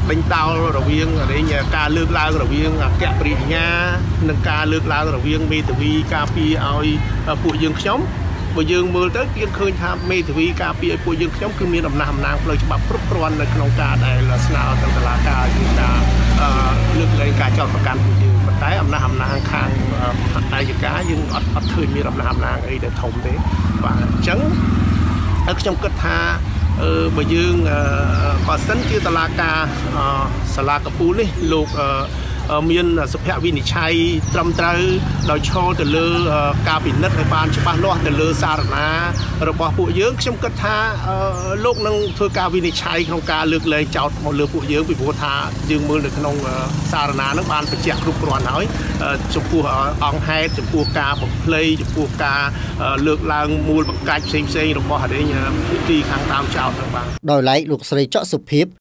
ដេញដោលរវាងការលើកឡើងរវាងអគ្គបរិញ្ញានិងការលើកឡើងរវាងមេធាវីការពារឲ្យពួកយើងខ្ញុំបើយើងមើលទៅយើងឃើញថាមេធាវីការពារឲ្យពួកយើងខ្ញុំគឺមានអំណះអំណាងផ្លូវច្បាប់គ្រប់គ្រាន់នៅក្នុងការដែលស្នើទៅតុលាការគឺការលើកលែងការចោទប្រកាន់ពួកយើងប៉ុន្តែអំណះអំណាងខាងអាយកាយើងអត់ឃើញមានអំណះអំណាងអីដែលធំទេបាទអញ្ចឹងខ្ញុំគិតថាបើយើងបើសិនជាតុលាការសាលាកំពូលនេះលោកមានសុភវិនិច្ឆ័យត្រឹមត្រូវដោយឈរទៅលើការពិនិត្យឲ្យបានច្បាស់លាស់ទៅលើសារណារបស់ពួកយើងខ្ញុំគិតថាលោកនឹងធ្វើការវិនិច្ឆ័យក្នុងការលើកលែងចោទមកលើពួកយើងពីព្រោះថាយើងមើលនៅក្នុងសារណានឹងបានបញ្ជាក់គ្រប់គ្រាន់ហើយចំពោះអង្គហេតុចំពោះការបំភ្លៃចំពោះការលើកឡើងមូលបង្កាច់ផ្សេងៗរបស់ទីខាងតាមចោទនឹងបាទដោយឡែកលោកស្រីច័កសុភី